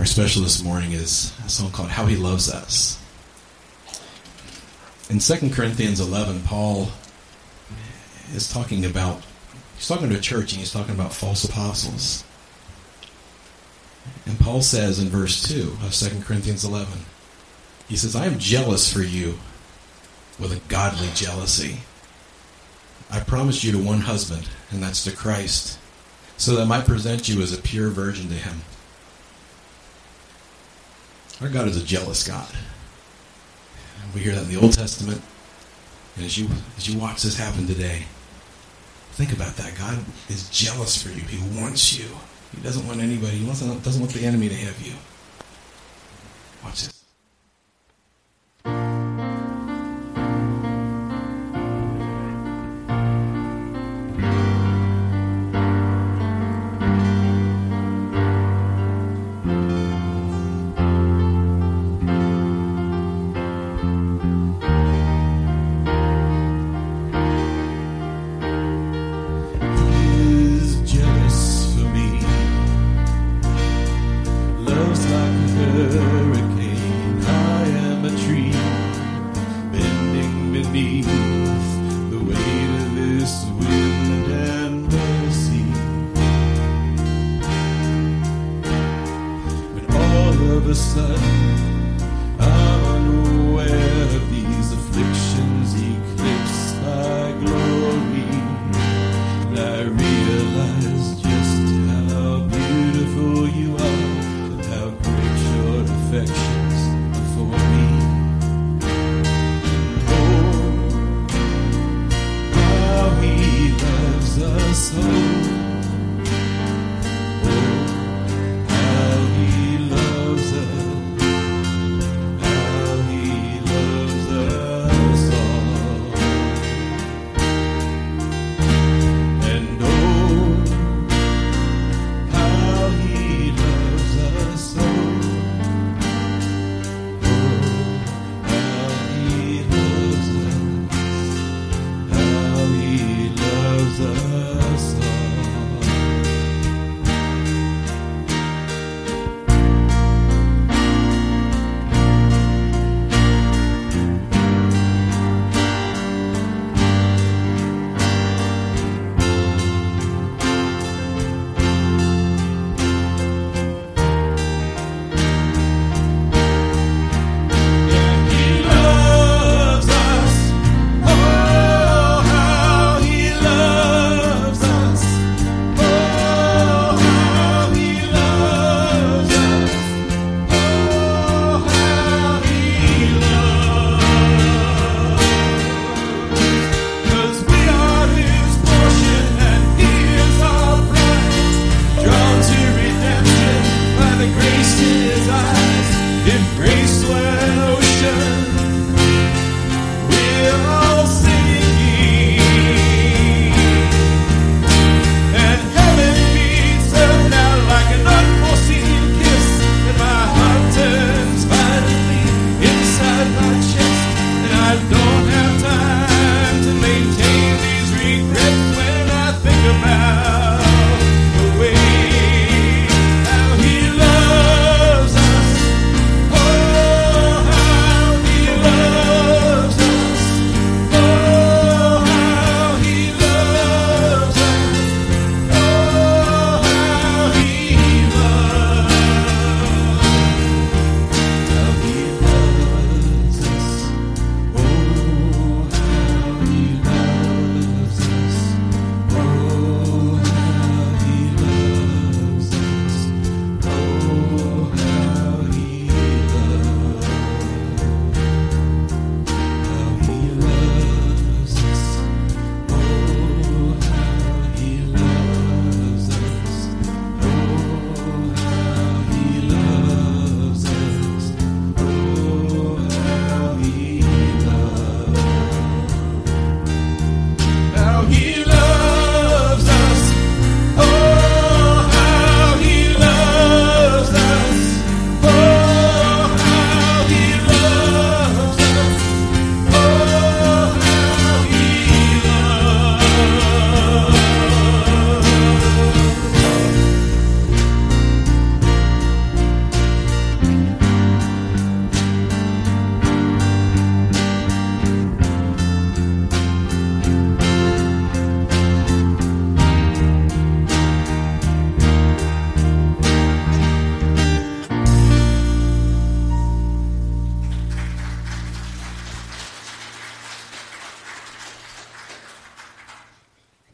Our special this morning is a song called How He Loves Us. In 2 Corinthians 11, Paul is talking to a church, and he's talking about false apostles. And Paul says in verse 2 of 2 Corinthians 11, he says, I am jealous for you with a godly jealousy. I promised you to one husband, and that's to Christ, so that I might present you as a pure virgin to him. Our God is a jealous God. We hear that in the Old Testament. And as you watch this happen today, think about that. God is jealous for you. He wants you. He doesn't want anybody. He doesn't want the enemy to have you. Watch this. If grace were an ocean,